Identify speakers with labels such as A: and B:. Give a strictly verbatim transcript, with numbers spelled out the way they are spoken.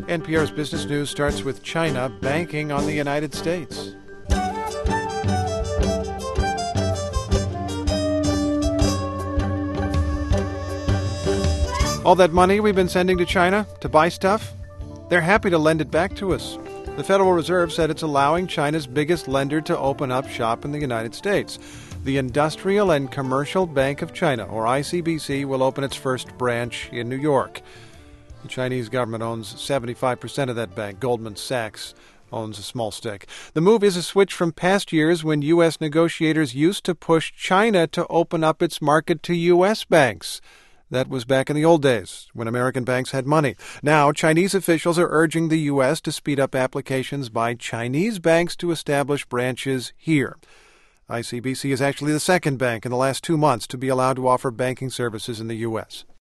A: N P R's Business News starts with China banking on the United States. All that money we've been sending to China to buy stuff, they're happy to lend it back to us. The Federal Reserve said it's allowing China's biggest lender to open up shop in the United States. The Industrial and Commercial Bank of China, or I C B C, will open its first branch in New York. The Chinese government owns seventy-five percent of that bank. Goldman Sachs owns a small stake. The move is a switch from past years when U S negotiators used to push China to open up its market to U S banks. That was back in the old days, when American banks had money. Now, Chinese officials are urging the U S to speed up applications by Chinese banks to establish branches here. I C B C is actually the second bank in the last two months to be allowed to offer banking services in the U S